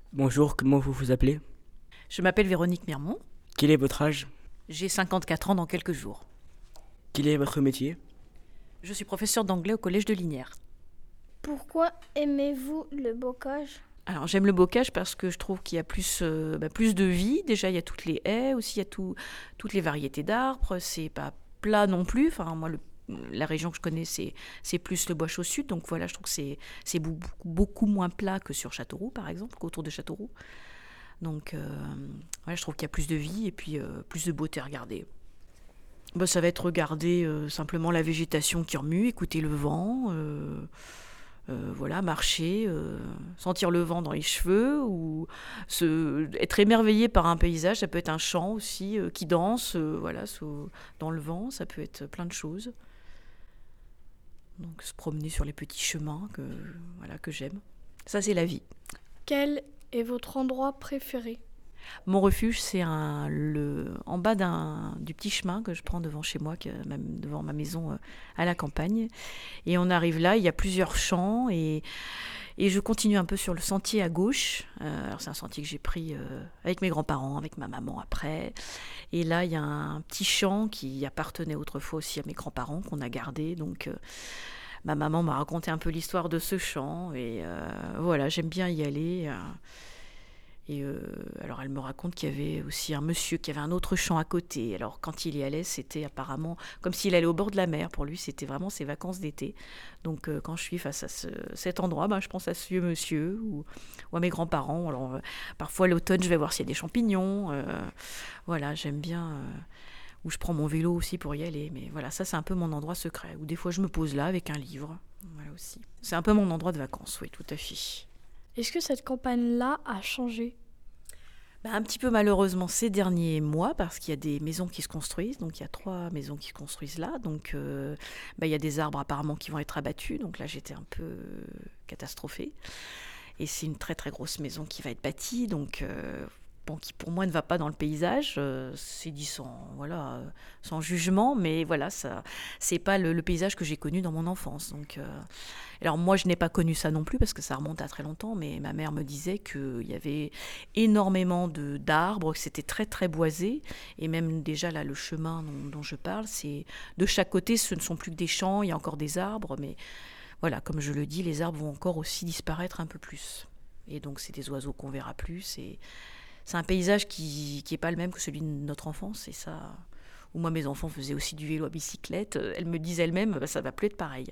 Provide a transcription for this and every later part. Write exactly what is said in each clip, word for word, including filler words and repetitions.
Bonjour, comment vous vous appelez? Je m'appelle Véronique Mirmont, Quel est votre âge? j'ai cinquante-quatre ans dans quelques jours. Quel est votre métier? Je suis professeure d'anglais au collège de Liniers. Pourquoi aimez-vous le bocage? Alors j'aime le bocage parce que je trouve qu'il y a plus, euh, bah, plus de vie. Déjà il y a toutes les haies, aussi il y a tout- toutes les variétés d'arbres. C'est pas plat non plus. Enfin moi le- la région que je connais c'est, c'est plus le Bois-Chaud Sud. Donc voilà, je trouve que c'est, c'est beaucoup, beaucoup moins plat que sur Châteauroux par exemple, qu'autour de Châteauroux. Donc euh, voilà, je trouve qu'il y a plus de vie et puis euh, plus de beauté à regarder. Bah, ça va être regarder euh, simplement la végétation qui remue, écouter le vent, euh, euh, voilà, marcher, euh, sentir le vent dans les cheveux, ou se, être émerveillé par un paysage. Ça peut être un chant aussi euh, qui danse, euh, voilà, sous- dans le vent. Ça peut être plein de choses. Donc se promener sur les petits chemins que, voilà, que j'aime. Ça, c'est la vie. Quel est votre endroit préféré? Mon refuge, c'est un, le, en bas d'un, du petit chemin que je prends devant chez moi, que- même devant ma maison euh, à la campagne. Et on arrive là, il y a plusieurs champs et, et je continue un peu sur le sentier à gauche. Euh, alors c'est un sentier que j'ai pris euh, avec mes grands-parents, avec ma maman après. Et là, il y a un petit champ qui appartenait autrefois aussi à mes grands-parents qu'on a gardé. Donc euh, ma maman m'a raconté un peu l'histoire de ce champ et euh, voilà, j'aime bien y aller. euh, et euh, alors elle me raconte qu'il y avait aussi un monsieur qui avait un autre champ à côté. Alors quand il y allait, c'était apparemment comme s'il allait au bord de la mer. Pour lui, c'était vraiment ses vacances d'été. Donc euh, quand je suis face à ce- cet endroit, ben, je pense à ce vieux monsieur ou, ou à mes grands-parents. Alors euh, parfois l'automne, je vais voir s'il y a des champignons. Euh, voilà, j'aime bien. Euh, ou je prends mon vélo aussi pour y aller. Mais voilà, ça c'est un peu mon endroit secret. Ou des fois je me pose là avec un livre. Voilà aussi. C'est un peu mon endroit de vacances, oui, tout à fait. Est-ce que cette campagne-là a changé? Bah, un petit peu malheureusement ces derniers mois parce qu'il y a des maisons qui se construisent, donc il y a trois maisons qui se construisent là, donc euh, bah, il y a des arbres apparemment qui vont être abattus, donc là j'étais un peu euh, catastrophée. Et c'est une très très grosse maison qui va être bâtie, donc euh, bon, qui pour moi ne va pas dans le paysage. Euh, c'est dit sans, voilà, euh, sans jugement, mais voilà, ça, c'est pas le, le paysage que j'ai connu dans mon enfance. Donc, euh, alors moi je n'ai pas connu ça non plus parce que ça remonte à très longtemps, mais ma mère me disait qu'il y avait énormément de, d'arbres, que c'était très très boisé, et même déjà là le chemin dont, dont je parle, c'est de chaque côté, ce ne sont plus que des champs, il y a encore des arbres, mais voilà, comme je le dis, les arbres vont encore aussi disparaître un peu plus. Et donc c'est des oiseaux qu'on verra plus. Et c'est un paysage qui qui est pas le même que celui de notre enfance. Et ça, où moi mes enfants faisaient aussi du vélo à bicyclette, euh, elles me disent elles-mêmes, bah, ça va plus être pareil.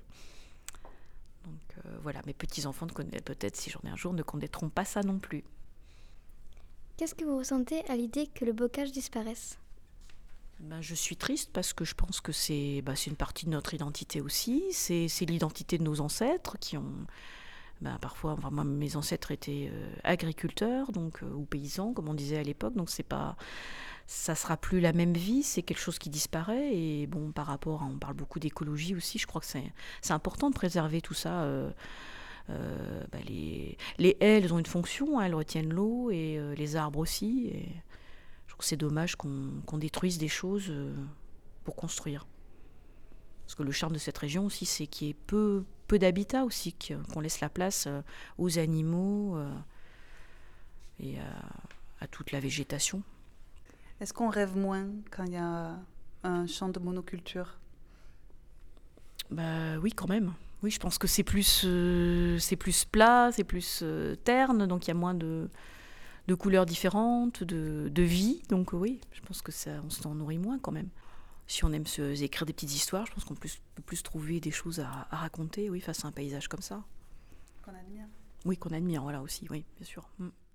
Donc euh, voilà, mes petits enfants ne connaissent peut-être si j'en ai un jour ne connaîtront pas ça non plus. Qu'est-ce que vous ressentez à l'idée que le bocage disparaisse? Ben, je suis triste parce que je pense que c'est bah, c'est une partie de notre identité aussi. C'est, c'est l'identité de nos ancêtres qui ont. Ben, parfois, enfin, moi, mes ancêtres étaient euh, agriculteurs donc, euh, ou paysans, comme on disait à l'époque. Donc, c'est pas, ça sera plus la même vie. C'est quelque chose qui disparaît. Et bon, par rapport, à, on parle beaucoup d'écologie aussi. Je crois que c'est, c'est important de préserver tout ça. Euh, euh, ben, les, les haies, elles ont une fonction. Hein, elles retiennent l'eau et euh, les arbres aussi. Et je trouve que c'est dommage qu'on, qu'on détruise des choses euh, pour construire. Parce que le charme de cette région aussi, c'est qu'il y ait peu, peu d'habitat aussi, qu'on laisse la place euh, aux animaux euh, et à, à toute la végétation. Est-ce qu'on rêve moins quand il y a un champ de monoculture? Bah oui, quand même. Oui, je pense que c'est plus, euh, c'est plus plat, c'est plus euh, terne, donc il y a moins de, de couleurs différentes, de, de vie. Donc oui, je pense que ça, on s'en nourrit moins quand même. Si on aime se, écrire des petites histoires, je pense qu'on peut, peut plus trouver des choses à, à raconter, oui, face à un paysage comme ça. Qu'on admire. Oui, qu'on admire, voilà aussi, oui, bien sûr. Mm.